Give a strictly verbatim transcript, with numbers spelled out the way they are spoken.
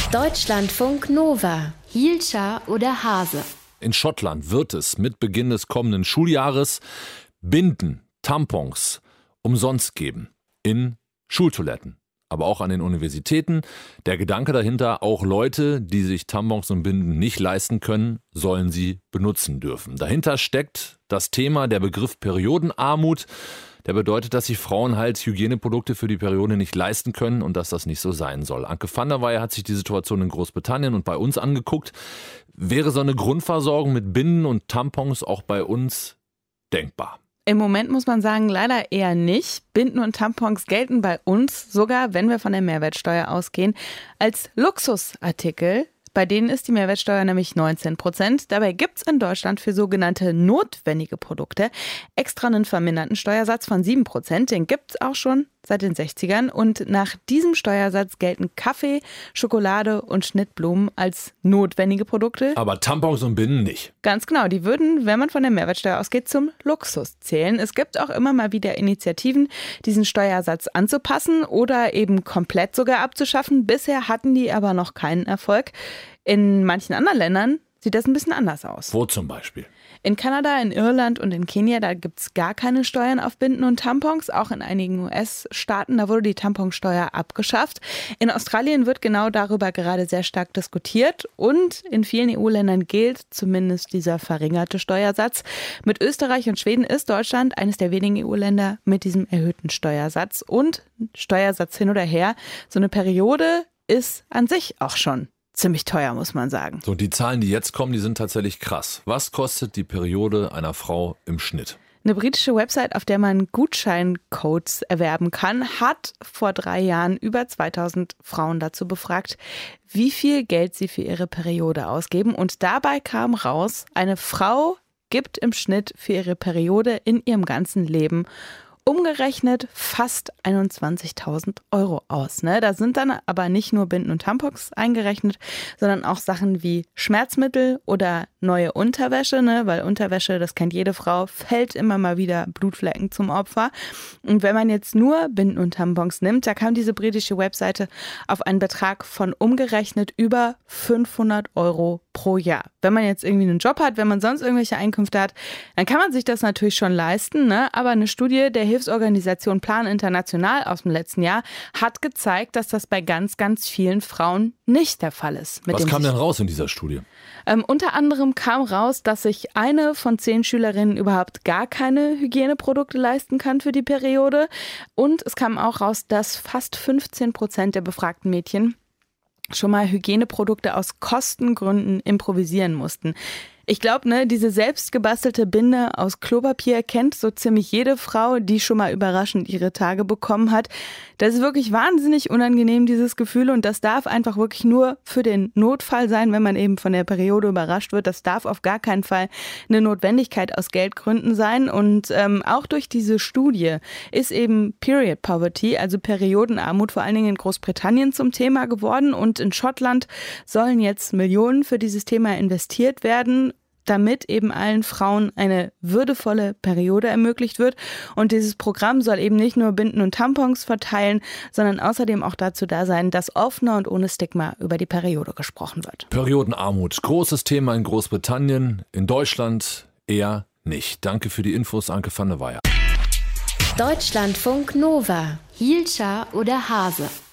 Deutschlandfunk Nova. Hielscher oder Hase? In Schottland wird es mit Beginn des kommenden Schuljahres Binden, Tampons umsonst geben. In Schultoiletten, aber auch an den Universitäten. Der Gedanke dahinter, auch Leute, die sich Tampons und Binden nicht leisten können, sollen sie benutzen dürfen. Dahinter steckt das Thema, der Begriff Periodenarmut. Der bedeutet, dass sich Frauen halt Hygieneprodukte für die Periode nicht leisten können und dass das nicht so sein soll. Anke van der Weyer hat sich die Situation in Großbritannien und bei uns angeguckt. Wäre so eine Grundversorgung mit Binden und Tampons auch bei uns denkbar? Im Moment muss man sagen, leider eher nicht. Binden und Tampons gelten bei uns, sogar wenn wir von der Mehrwertsteuer ausgehen, als Luxusartikel. Bei denen ist die Mehrwertsteuer nämlich neunzehn Prozent. Dabei gibt es in Deutschland für sogenannte notwendige Produkte extra einen verminderten Steuersatz von sieben Prozent. Den gibt es auch schon seit den sechzigern. Und nach diesem Steuersatz gelten Kaffee, Schokolade und Schnittblumen als notwendige Produkte. Aber Tampons und Binden nicht. Ganz genau, die würden, wenn man von der Mehrwertsteuer ausgeht, zum Luxus zählen. Es gibt auch immer mal wieder Initiativen, diesen Steuersatz anzupassen oder eben komplett sogar abzuschaffen. Bisher hatten die aber noch keinen Erfolg. In manchen anderen Ländern sieht das ein bisschen anders aus. Wo zum Beispiel? In Kanada, in Irland und in Kenia, da gibt es gar keine Steuern auf Binden und Tampons. Auch in einigen U S-Staaten, da wurde die Tamponsteuer abgeschafft. In Australien wird genau darüber gerade sehr stark diskutiert. Und in vielen E U-Ländern gilt zumindest dieser verringerte Steuersatz. Mit Österreich und Schweden ist Deutschland eines der wenigen E U-Länder mit diesem erhöhten Steuersatz. Und Steuersatz hin oder her, so eine Periode ist an sich auch schon ziemlich teuer, muss man sagen. So, die Zahlen, die jetzt kommen, die sind tatsächlich krass. Was kostet die Periode einer Frau im Schnitt? Eine britische Website, auf der man Gutscheincodes erwerben kann, hat vor drei Jahren über zweitausend Frauen dazu befragt, wie viel Geld sie für ihre Periode ausgeben. Und dabei kam raus, eine Frau gibt im Schnitt für ihre Periode in ihrem ganzen Leben umgerechnet fast einundzwanzigtausend Euro aus. Ne? Da sind dann aber nicht nur Binden und Tampons eingerechnet, sondern auch Sachen wie Schmerzmittel oder neue Unterwäsche, ne? Weil Unterwäsche, das kennt jede Frau, fällt immer mal wieder Blutflecken zum Opfer. Und wenn man jetzt nur Binden und Tampons nimmt, da kam diese britische Webseite auf einen Betrag von umgerechnet über fünfhundert Euro pro Jahr. Wenn man jetzt irgendwie einen Job hat, wenn man sonst irgendwelche Einkünfte hat, dann kann man sich das natürlich schon leisten, ne? Aber eine Studie der Hilfsorganisation Plan International aus dem letzten Jahr hat gezeigt, dass das bei ganz, ganz vielen Frauen nicht der Fall ist. Was kam denn raus in dieser Studie? Ähm, unter anderem kam raus, dass sich eine von zehn Schülerinnen überhaupt gar keine Hygieneprodukte leisten kann für die Periode. Und es kam auch raus, dass fast fünfzehn Prozent der befragten Mädchen schon mal Hygieneprodukte aus Kostengründen improvisieren mussten. Ich glaube, ne, diese selbst gebastelte Binde aus Klopapier kennt so ziemlich jede Frau, die schon mal überraschend ihre Tage bekommen hat. Das ist wirklich wahnsinnig unangenehm, dieses Gefühl. Und das darf einfach wirklich nur für den Notfall sein, wenn man eben von der Periode überrascht wird. Das darf auf gar keinen Fall eine Notwendigkeit aus Geldgründen sein. Und ähm, auch durch diese Studie ist eben Period Poverty, also Periodenarmut, vor allen Dingen in Großbritannien zum Thema geworden. Und in Schottland sollen jetzt Millionen für dieses Thema investiert werden, damit eben allen Frauen eine würdevolle Periode ermöglicht wird. Und dieses Programm soll eben nicht nur Binden und Tampons verteilen, sondern außerdem auch dazu da sein, dass offener und ohne Stigma über die Periode gesprochen wird. Periodenarmut, großes Thema in Großbritannien, in Deutschland eher nicht. Danke für die Infos, Anke van der Weyer. Deutschlandfunk Nova. Hielscher oder Hase?